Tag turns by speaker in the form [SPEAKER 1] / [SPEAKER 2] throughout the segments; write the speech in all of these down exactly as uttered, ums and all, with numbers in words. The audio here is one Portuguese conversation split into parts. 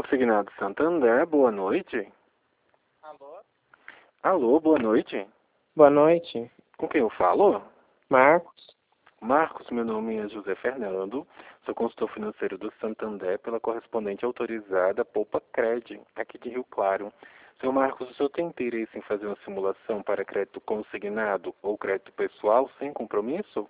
[SPEAKER 1] Consignado Santander, boa noite.
[SPEAKER 2] Alô?
[SPEAKER 1] Alô, boa noite.
[SPEAKER 3] Boa noite.
[SPEAKER 1] Com quem eu falo?
[SPEAKER 3] Marcos.
[SPEAKER 1] Marcos, meu nome é José Fernando, sou consultor financeiro do Santander pela correspondente autorizada Poupa Cred, aqui de Rio Claro. Senhor Marcos, o senhor tem interesse em fazer uma simulação para crédito consignado ou crédito pessoal sem compromisso?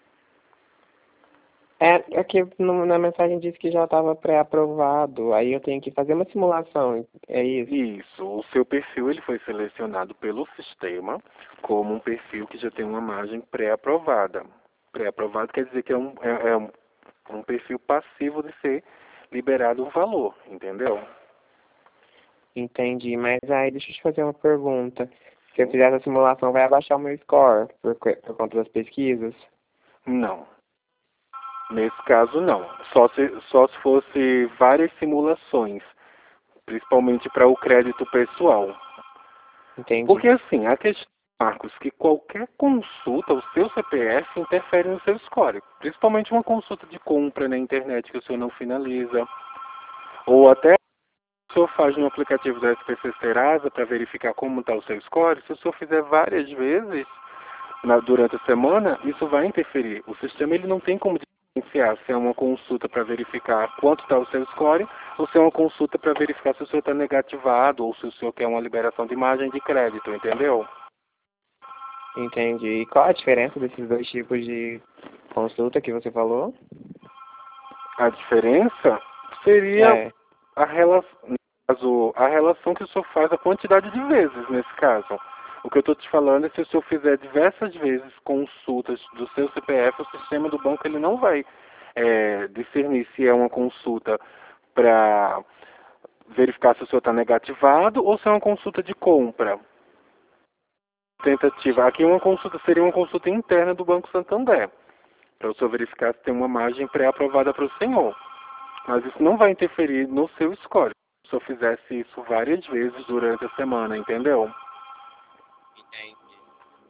[SPEAKER 3] É, é que no- na mensagem disse que já estava pré-aprovado, aí eu tenho que fazer uma simulação, é isso?
[SPEAKER 1] Isso, o seu perfil ele foi selecionado pelo sistema como um perfil que já tem uma margem pré-aprovada. Pré-aprovado quer dizer que é um, é, é um, um perfil passivo de ser liberado o valor, entendeu?
[SPEAKER 3] Entendi, mas aí deixa eu te fazer uma pergunta. Se eu fizer essa simulação, vai abaixar o meu score por, co- por conta das pesquisas?
[SPEAKER 1] Não. Nesse caso, não. Só se, só se fosse várias simulações, principalmente para o crédito pessoal.
[SPEAKER 3] Entendi.
[SPEAKER 1] Porque assim, a questão, Marcos, que qualquer consulta, o seu C P F interfere no seu score. Principalmente uma consulta de compra na internet que o senhor não finaliza. Ou até o senhor faz no aplicativo da S P C Serasa para verificar como está o seu score. Se o senhor fizer várias vezes na, durante a semana, isso vai interferir. O sistema ele não tem como diferenciar se é uma consulta para verificar quanto está o seu score ou se é uma consulta para verificar se o senhor está negativado ou se o senhor quer uma liberação de margem de crédito, entendeu?
[SPEAKER 3] Entendi. E qual a diferença desses dois tipos de consulta que você falou?
[SPEAKER 1] A diferença seria
[SPEAKER 3] É,
[SPEAKER 1] a relação, no caso, a relação que o senhor faz, a quantidade de vezes nesse caso. O que eu estou te falando é se o senhor fizer diversas vezes consultas do seu C P F, o sistema do banco ele não vai é, discernir se é uma consulta para verificar se o senhor está negativado ou se é uma consulta de compra. Tentativa. Aqui uma consulta seria uma consulta interna do Banco Santander, para o senhor verificar se tem uma margem pré-aprovada para o senhor. Mas isso não vai interferir no seu score. Se o senhor fizesse isso várias vezes durante a semana, entendeu?
[SPEAKER 2] Entendi.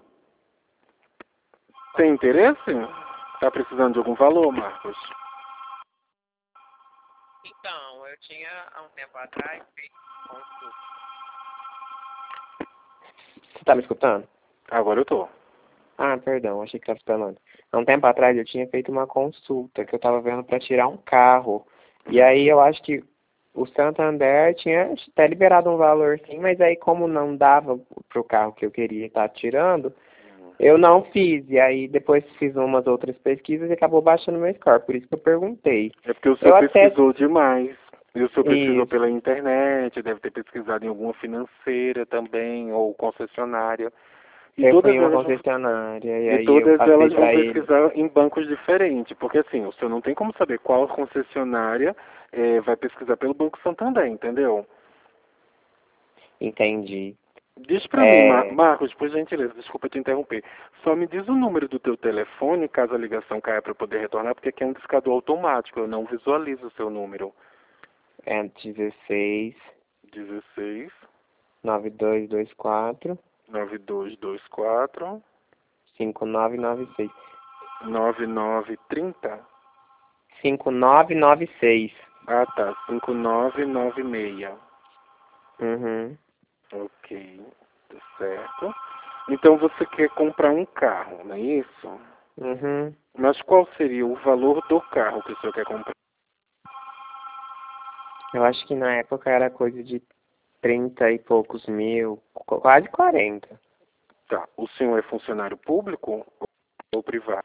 [SPEAKER 1] Tem interesse? Está precisando de algum valor, Marcos?
[SPEAKER 2] Então, eu tinha há um tempo atrás feito consulta.
[SPEAKER 3] você tá me escutando?
[SPEAKER 1] Agora eu tô.
[SPEAKER 3] Ah, perdão, achei que estava escutando. Há um tempo atrás eu tinha feito uma consulta que eu estava vendo para tirar um carro. E aí eu acho que o Santander tinha até liberado um valor sim, mas aí como não dava pro carro que eu queria estar tirando, eu não fiz. E aí depois fiz umas outras pesquisas e acabou baixando meu score. Por isso que eu perguntei.
[SPEAKER 1] É porque o senhor
[SPEAKER 3] Eu até...
[SPEAKER 1] pesquisou demais. E o senhor pesquisou
[SPEAKER 3] Isso,
[SPEAKER 1] pela internet, deve ter pesquisado em alguma financeira também, ou concessionária. E
[SPEAKER 3] eu fui
[SPEAKER 1] todas
[SPEAKER 3] em uma
[SPEAKER 1] elas vão,
[SPEAKER 3] concessionária e
[SPEAKER 1] e
[SPEAKER 3] aí eu
[SPEAKER 1] todas
[SPEAKER 3] passei
[SPEAKER 1] elas vão
[SPEAKER 3] para ele.
[SPEAKER 1] pesquisar em bancos diferentes. Porque assim, o senhor não tem como saber qual concessionária eh, vai pesquisar pelo Banco Santander, entendeu?
[SPEAKER 3] Entendi.
[SPEAKER 1] Diz pra mim, Ma-
[SPEAKER 3] É,
[SPEAKER 1] Marcos, por gentileza, desculpa te interromper. Só me diz o número do teu telefone, caso a ligação caia para eu poder retornar, porque aqui é um discador automático, eu não visualizo o seu número.
[SPEAKER 3] é dezesseis,
[SPEAKER 1] dezesseis,
[SPEAKER 3] nove dois dois quatro,
[SPEAKER 1] nove dois dois quatro,
[SPEAKER 3] cinco nove nove seis.
[SPEAKER 1] nove nove trinta.
[SPEAKER 3] cinco nove nove seis.
[SPEAKER 1] Ah, tá, cinco nove nove seis.
[SPEAKER 3] Uhum.
[SPEAKER 1] Ok, tá certo. Então você quer comprar um carro, não é isso?
[SPEAKER 3] Uhum.
[SPEAKER 1] Mas qual seria o valor do carro que o senhor quer comprar?
[SPEAKER 3] Eu acho que na época era coisa de trinta e poucos mil, qu- quase quarenta.
[SPEAKER 1] Tá, o senhor é funcionário público ou privado?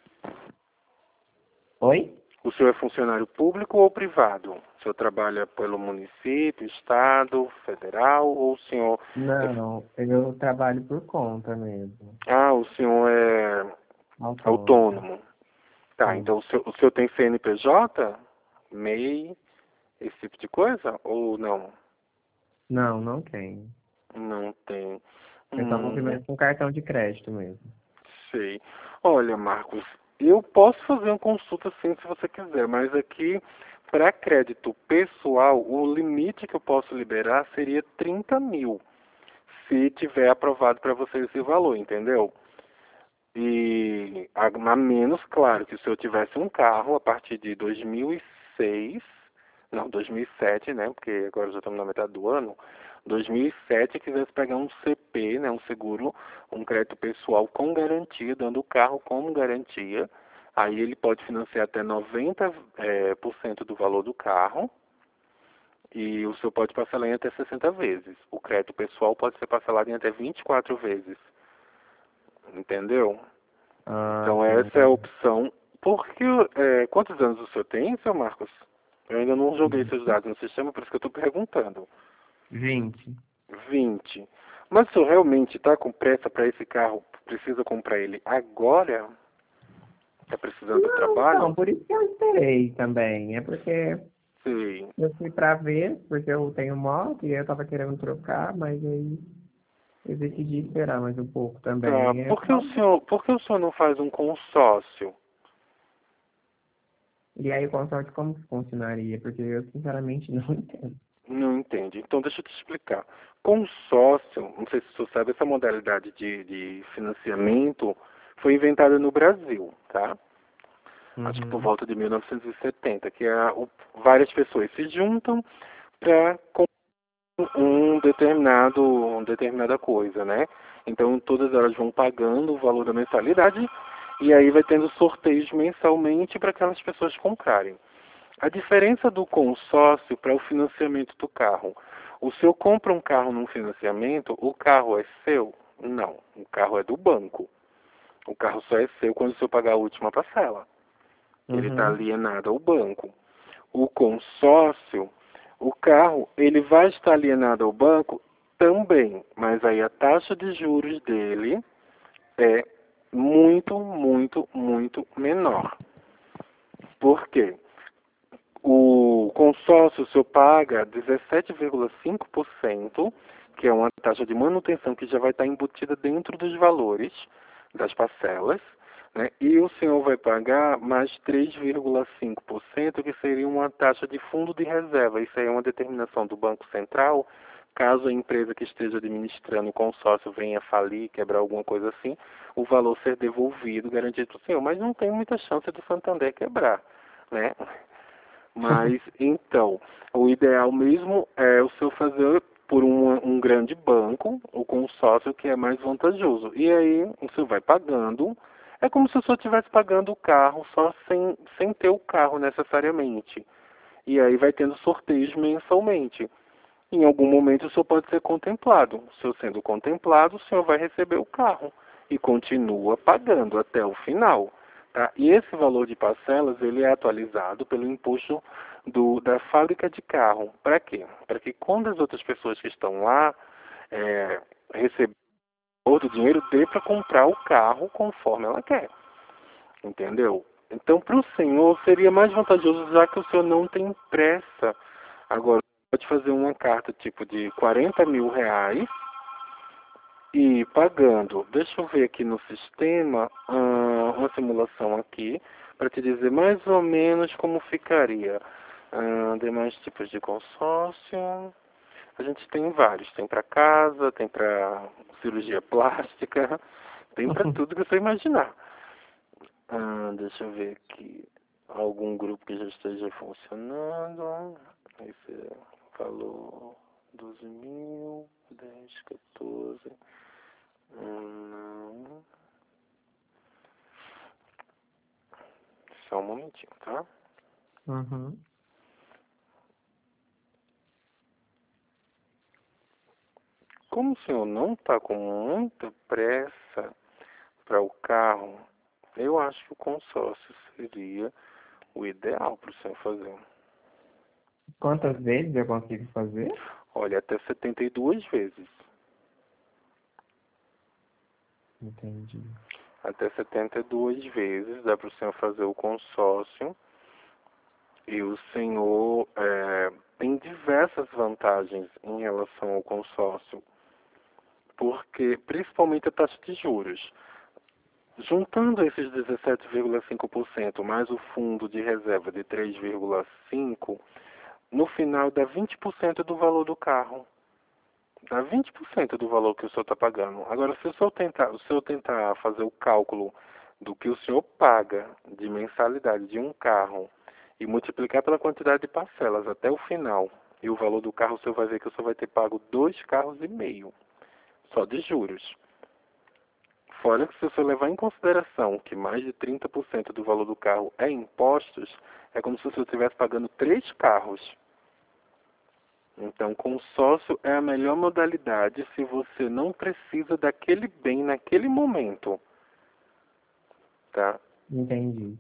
[SPEAKER 3] Oi?
[SPEAKER 1] O senhor é funcionário público ou privado? O senhor trabalha pelo município, estado, federal ou o senhor...
[SPEAKER 3] Não, eu trabalho por conta mesmo.
[SPEAKER 1] Ah, o senhor é
[SPEAKER 3] Autônomo.
[SPEAKER 1] autônomo. Tá,
[SPEAKER 3] Sim.
[SPEAKER 1] então o senhor, o senhor tem C N P J, M E I, esse tipo de coisa? Ou não?
[SPEAKER 3] Não, não tenho.
[SPEAKER 1] Não tem.
[SPEAKER 3] Eu só
[SPEAKER 1] Hum,
[SPEAKER 3] cumprimento com cartão de crédito mesmo.
[SPEAKER 1] sei. Olha, Marcos, eu posso fazer uma consulta sim se você quiser, mas aqui, para crédito pessoal, o limite que eu posso liberar seria trinta mil, se tiver aprovado para você esse valor, entendeu? E a, a menos, claro, que se eu tivesse um carro a partir de dois mil e seis, não, dois mil e sete, né, porque agora já estamos na metade do ano, dois mil e sete quisesse pegar um C P, né, um seguro, um crédito pessoal com garantia, dando o carro como garantia, aí ele pode financiar até noventa por cento é, por cento do valor do carro e o senhor pode parcelar em até sessenta vezes. O crédito pessoal pode ser parcelado em até vinte e quatro vezes. Entendeu?
[SPEAKER 3] Ah,
[SPEAKER 1] Então
[SPEAKER 3] sim,
[SPEAKER 1] essa é a
[SPEAKER 3] entendi.
[SPEAKER 1] opção. Porque, é, quantos anos o senhor tem, seu Marcos? Eu ainda não joguei seus dados no sistema, por isso que eu estou perguntando.
[SPEAKER 3] vinte.
[SPEAKER 1] Vinte. Mas o senhor realmente está com pressa para esse carro? Precisa comprar ele agora? Está precisando do
[SPEAKER 3] Não, então,
[SPEAKER 1] trabalho?
[SPEAKER 3] por isso que eu esperei também. É porque
[SPEAKER 1] Sei.
[SPEAKER 3] eu fui pra ver, porque eu tenho moto e eu tava querendo trocar, mas aí eu decidi esperar mais um pouco
[SPEAKER 1] Tá.
[SPEAKER 3] também. E, aí eu
[SPEAKER 1] Por que o
[SPEAKER 3] tava-
[SPEAKER 1] senhor, por que o senhor não faz um consórcio?
[SPEAKER 3] e aí o consórcio como que funcionaria? Porque eu sinceramente não entendo.
[SPEAKER 1] Não entende. Então, deixa eu te explicar. Consórcio, não sei se você sabe, essa modalidade de, de financiamento foi inventada no Brasil, tá? Acho que por
[SPEAKER 3] Uhum.
[SPEAKER 1] volta de mil novecentos e setenta, que é o, várias pessoas se juntam para um determinado, uma determinada coisa, né? Então, todas elas vão pagando o valor da mensalidade e aí vai tendo sorteios mensalmente para aquelas pessoas comprarem. A diferença do consórcio para o financiamento do carro. O senhor compra um carro num financiamento, o carro é seu? Não, o carro é do banco. O carro só é seu quando o senhor pagar a última parcela. Ele está
[SPEAKER 3] Uhum.
[SPEAKER 1] alienado ao banco. O consórcio, o carro, ele vai estar alienado ao banco também, mas aí a taxa de juros dele é muito, muito, muito menor. Por quê? O consórcio, o senhor paga dezessete vírgula cinco por cento, que é uma taxa de manutenção que já vai estar embutida dentro dos valores das parcelas, né? E o senhor vai pagar mais três vírgula cinco por cento, que seria uma taxa de fundo de reserva. Isso aí é uma determinação do Banco Central. Caso a empresa que esteja administrando o consórcio venha falir, quebrar alguma coisa assim, o valor ser devolvido, garantido para o senhor. Mas não tem muita chance do Santander quebrar, né? Mas, então, o ideal mesmo é o senhor fazer por um, um grande banco, o consórcio, que é mais vantajoso. E aí, o senhor vai pagando. É como se o senhor estivesse pagando o carro, só sem, sem ter o carro necessariamente. E aí vai tendo sorteios mensalmente. Em algum momento o senhor pode ser contemplado. O senhor sendo contemplado, o senhor vai receber o carro e continua pagando até o final. Tá? E esse valor de parcelas ele é atualizado pelo imposto do, da fábrica de carro. Para quê? Para que quando as outras pessoas que estão lá é, recebam todo o dinheiro, dê para comprar o carro conforme ela quer. Entendeu? Então, para o senhor, seria mais vantajoso, já que o senhor não tem pressa. Agora, pode fazer uma carta tipo de quarenta mil reais e pagando. Deixa eu ver aqui no sistema, ah, uma simulação aqui, para te dizer mais ou menos como ficaria. Ah, demais tipos de consórcio. A gente tem vários. Tem para casa, tem para cirurgia plástica, tem para tudo que você imaginar. Ah, deixa eu ver aqui. Algum grupo que já esteja funcionando. Esse falou doze mil, dez, quatorze. Hum, Não. Só um momentinho, tá?
[SPEAKER 3] Uhum.
[SPEAKER 1] Como o senhor não está com muita pressa para o carro, eu acho que o consórcio seria o ideal para o senhor fazer.
[SPEAKER 3] Quantas vezes eu consigo fazer?
[SPEAKER 1] Olha, até setenta e duas vezes.
[SPEAKER 3] Entendi.
[SPEAKER 1] Até setenta e duas vezes dá para o senhor fazer o consórcio. E o senhor é, tem diversas vantagens em relação ao consórcio, porque principalmente a taxa de juros. Juntando esses dezessete vírgula cinco por cento mais o fundo de reserva de três vírgula cinco por cento, no final dá vinte por cento do valor do carro. Dá vinte por cento do valor que o senhor está pagando. Agora, se o senhor tentar, o senhor tentar fazer o cálculo do que o senhor paga de mensalidade de um carro e multiplicar pela quantidade de parcelas até o final, e o valor do carro, o senhor vai ver que o senhor vai ter pago dois carros e meio, só de juros. Fora que se você levar em consideração que mais de trinta por cento do valor do carro é impostos, é como se você estivesse pagando três carros. Então, consórcio é a melhor modalidade se você não precisa daquele bem naquele momento. Tá?
[SPEAKER 3] Entendi.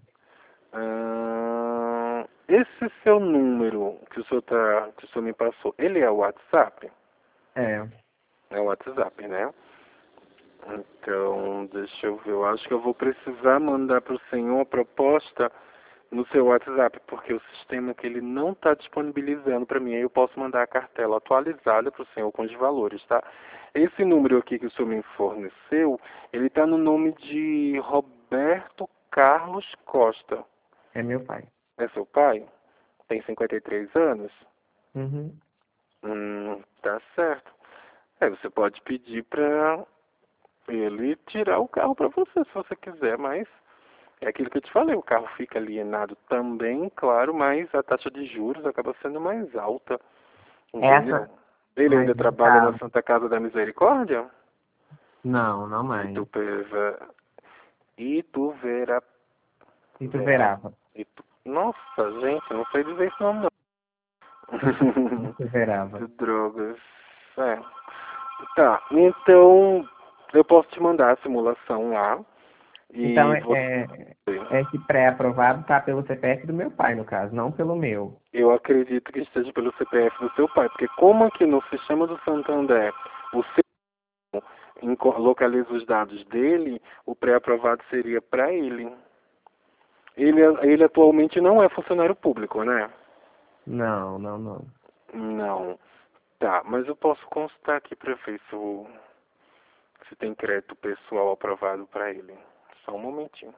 [SPEAKER 1] Ah, esse seu número que o senhor, tá, que o senhor me passou, ele é o WhatsApp?
[SPEAKER 3] É.
[SPEAKER 1] É o WhatsApp, né? Então, deixa eu ver. Eu acho que eu vou precisar mandar para o senhor a proposta no seu WhatsApp, porque o sistema que ele não está disponibilizando para mim, aí eu posso mandar a cartela atualizada para o senhor com os valores, tá? Esse número aqui que o senhor me forneceu, ele está no nome de Roberto Carlos Costa.
[SPEAKER 3] É meu pai.
[SPEAKER 1] É seu pai? Tem cinquenta e três anos?
[SPEAKER 3] Uhum.
[SPEAKER 1] Hum, tá certo. Aí você pode pedir para ele tirar o carro para você, se você quiser, mas é aquilo que eu te falei, o carro fica alienado também, claro, mas a taxa de juros acaba sendo mais alta, entendeu?
[SPEAKER 3] Essa.
[SPEAKER 1] Ele
[SPEAKER 3] Mas
[SPEAKER 1] ainda
[SPEAKER 3] no
[SPEAKER 1] trabalha na
[SPEAKER 3] caso.
[SPEAKER 1] Santa Casa da Misericórdia?
[SPEAKER 3] Não, não
[SPEAKER 1] E
[SPEAKER 3] mais.
[SPEAKER 1] tu, peva... e tu verá...
[SPEAKER 3] E tu
[SPEAKER 1] verá...
[SPEAKER 3] verava.
[SPEAKER 1] E tu... Nossa, gente, não sei dizer isso não.
[SPEAKER 3] E tu verava.
[SPEAKER 1] De drogas. É. Tá, então eu posso te mandar a simulação lá.
[SPEAKER 3] Então,
[SPEAKER 1] E
[SPEAKER 3] é,
[SPEAKER 1] você...
[SPEAKER 3] é, esse pré-aprovado tá pelo C P F do meu pai, no caso, não pelo meu.
[SPEAKER 1] Eu acredito que esteja pelo C P F do seu pai, porque como aqui no sistema do Santander o seu inco- localiza os dados dele, o pré-aprovado seria para ele. ele. Ele atualmente não é funcionário público, né?
[SPEAKER 3] Não, não, não.
[SPEAKER 1] Não. Tá, mas eu posso constar aqui para ver se, o- se tem crédito pessoal aprovado para ele. Só um momentinho.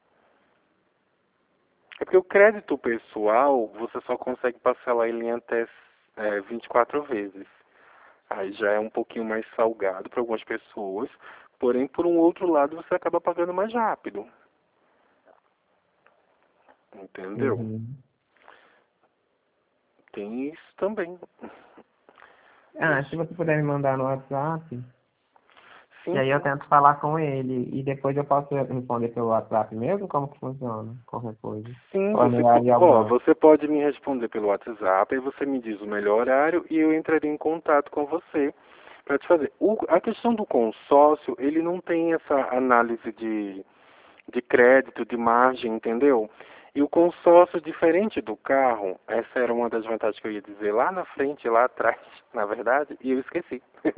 [SPEAKER 1] É porque o crédito pessoal, você só consegue parcelar ele em até é, vinte e quatro vezes. Aí já é um pouquinho mais salgado para algumas pessoas, porém, por um outro lado, você acaba pagando mais rápido. Entendeu?
[SPEAKER 3] Uhum.
[SPEAKER 1] Tem isso também.
[SPEAKER 3] Ah, se
[SPEAKER 1] Deixa...
[SPEAKER 3] você puder me mandar no WhatsApp, e
[SPEAKER 1] Sim,
[SPEAKER 3] aí eu
[SPEAKER 1] sim.
[SPEAKER 3] tento falar com ele, e depois eu posso responder pelo WhatsApp mesmo? Como que funciona? Qualquer coisa.
[SPEAKER 1] Sim,
[SPEAKER 3] Ou é
[SPEAKER 1] você,
[SPEAKER 3] melhor
[SPEAKER 1] po-
[SPEAKER 3] ir ao
[SPEAKER 1] ó,
[SPEAKER 3] banco?
[SPEAKER 1] você pode me responder pelo WhatsApp, aí você me diz o melhor horário e eu entraria em contato com você para te fazer. O, a questão do consórcio, ele não tem essa análise de, de crédito, de margem, entendeu? E o consórcio, diferente do carro, essa era uma das vantagens que eu ia dizer lá na frente, lá atrás, na verdade, e eu esqueci.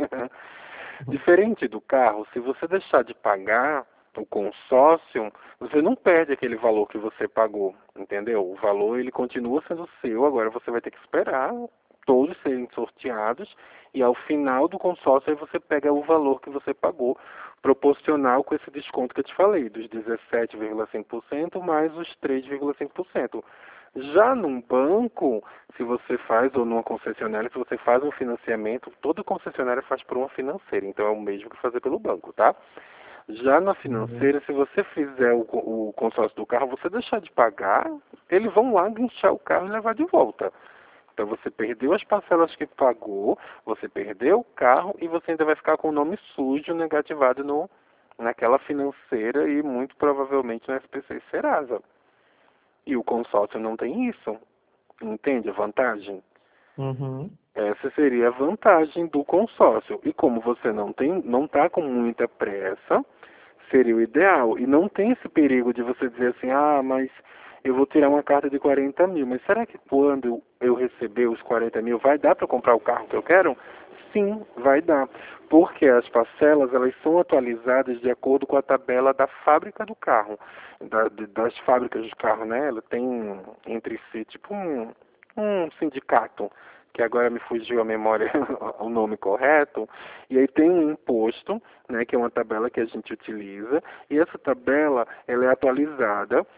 [SPEAKER 1] Diferente do carro, se você deixar de pagar o consórcio, você não perde aquele valor que você pagou, entendeu? O valor ele continua sendo seu, agora você vai ter que esperar todos serem sorteados e ao final do consórcio aí você pega o valor que você pagou, proporcional com esse desconto que eu te falei, dos dezessete vírgula cinco por cento mais os três vírgula cinco por cento. Já num banco, se você faz, ou numa concessionária, se você faz um financiamento, toda concessionária faz por uma financeira, então é o mesmo que fazer pelo banco, tá? Já na
[SPEAKER 3] Uhum.
[SPEAKER 1] financeira, se você fizer o, o consórcio do carro, você deixar de pagar, eles vão lá guinchar o carro e levar de volta. Então você perdeu as parcelas que pagou, você perdeu o carro e você ainda vai ficar com o nome sujo negativado no, naquela financeira e muito provavelmente no S P C e Serasa. E o consórcio não tem isso. Entende a vantagem?
[SPEAKER 3] Uhum.
[SPEAKER 1] Essa seria a vantagem do consórcio. E como você não tem, não está com muita pressa, seria o ideal. E não tem esse perigo de você dizer assim, ah, mas eu vou tirar uma carta de quarenta mil, mas será que quando eu receber os quarenta mil vai dar para comprar o carro que eu quero? Sim, vai dar. Porque as parcelas, elas são atualizadas de acordo com a tabela da fábrica do carro. Da, de, das fábricas de carro, né? Ela tem entre si tipo um, um sindicato, que agora me fugiu a memória o nome correto, e aí tem um imposto, né, que é uma tabela que a gente utiliza, e essa tabela ela é atualizada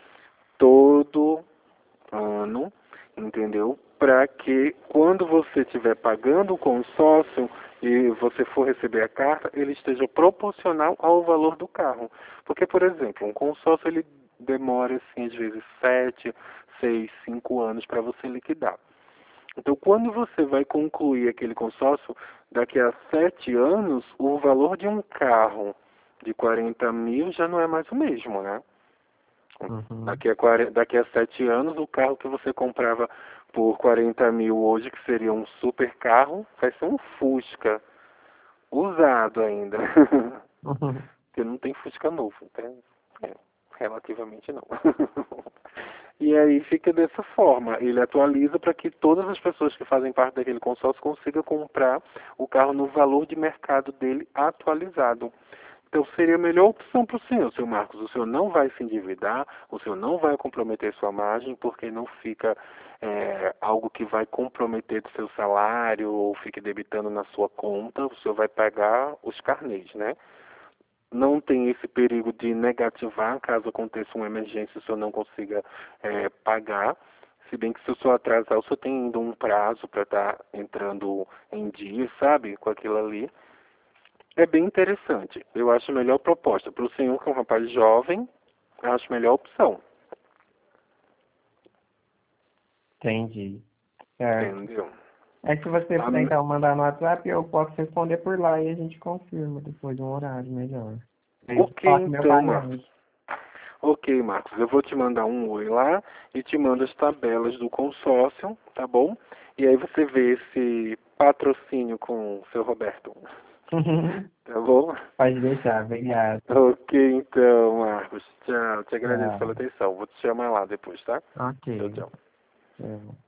[SPEAKER 1] todo ano, entendeu? Para que quando você estiver pagando o consórcio e você for receber a carta, ele esteja proporcional ao valor do carro. Porque, por exemplo, um consórcio ele demora, assim, às vezes sete, seis, cinco anos para você liquidar. Então, quando você vai concluir aquele consórcio, daqui a sete anos, o valor de um carro de quarenta mil já não é mais o mesmo, né?
[SPEAKER 3] Uhum.
[SPEAKER 1] Daqui a, quarenta, daqui a sete anos, o carro que você comprava por quarenta mil hoje, que seria um super carro, vai ser um Fusca, usado ainda.
[SPEAKER 3] Uhum.
[SPEAKER 1] Porque não tem Fusca novo, então, é, relativamente não. E aí fica dessa forma, ele atualiza para que todas as pessoas que fazem parte daquele consórcio consigam comprar o carro no valor de mercado dele atualizado. Então seria a melhor opção para o senhor, seu Marcos. O senhor não vai se endividar, o senhor não vai comprometer sua margem, porque não fica é, algo que vai comprometer do seu salário ou fique debitando na sua conta. O senhor vai pagar os carnês, né? Não tem esse perigo de negativar caso aconteça uma emergência e o senhor não consiga é, pagar. Se bem que se o senhor atrasar, o senhor tem ainda um prazo para estar entrando em dia, sabe, com aquilo ali. É bem interessante. Eu acho a melhor proposta. Para o senhor, que é um rapaz jovem, eu acho a melhor opção.
[SPEAKER 3] Entendi. Certo.
[SPEAKER 1] Entendeu?
[SPEAKER 3] É que você
[SPEAKER 1] A
[SPEAKER 3] puder então mandar no WhatsApp, eu posso responder por lá e a gente confirma depois de um horário melhor. Aí eu
[SPEAKER 1] Ok,
[SPEAKER 3] faço meu
[SPEAKER 1] então, Marcos.
[SPEAKER 3] pagamento.
[SPEAKER 1] Ok, Marcos. Eu vou te mandar um oi lá e te mando as tabelas do consórcio, tá bom? E aí você vê esse patrocínio com o seu Roberto. Tá bom?
[SPEAKER 3] Pode deixar, obrigado.
[SPEAKER 1] Ok, então, Marcos. Tchau. Te agradeço pela
[SPEAKER 3] Tchau.
[SPEAKER 1] atenção. Vou te chamar lá depois, tá?
[SPEAKER 3] Ok.
[SPEAKER 1] Tchau, tchau.
[SPEAKER 3] É.